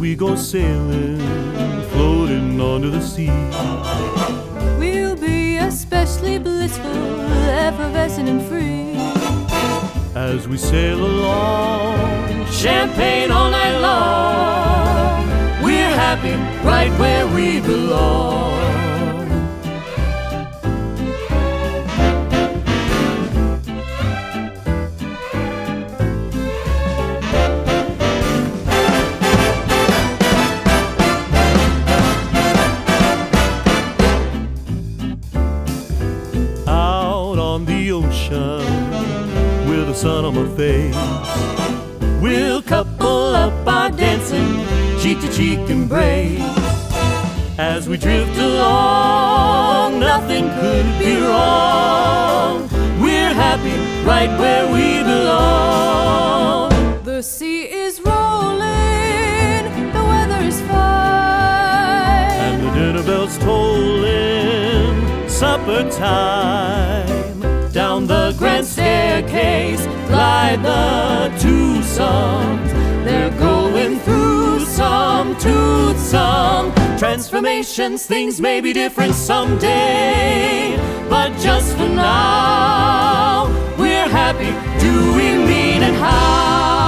we go sailing, floating onto the sea. We'll be especially blissful, effervescent and free. As we sail along, Champagne all night long. We're happy right where we belong. Out on the ocean, with the sun on my face, We'll couple up our dancing, cheek to cheek embrace. as we drift along, Nothing could be wrong. We're happy right where we belong. The sea is rolling, the weather is fine, and the dinner bells tolling, supper time. down the grand staircase glide the two sons. They're going through some toothsome transformations. Things may be different someday, but just for now, we're happy. Do we mean and how?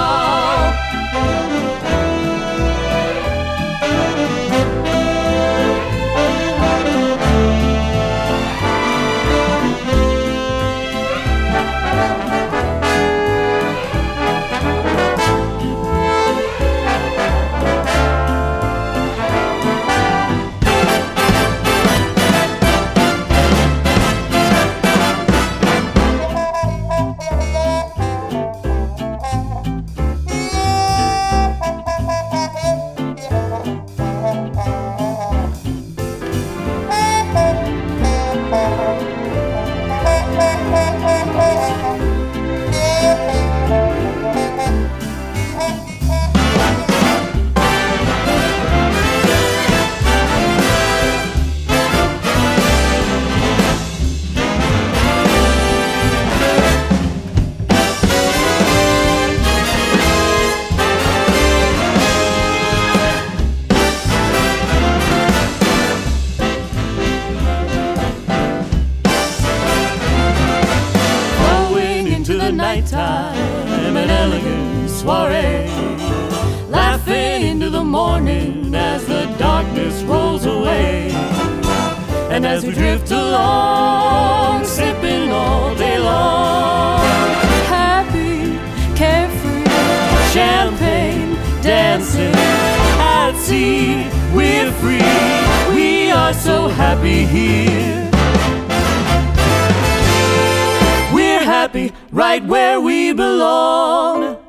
Nighttime, an elegant soiree, laughing into the morning as the darkness rolls away. And as we drift along, sipping all day long, happy, carefree, champagne, dancing, at sea, we're free. We are so happy here. Happy right where we belong.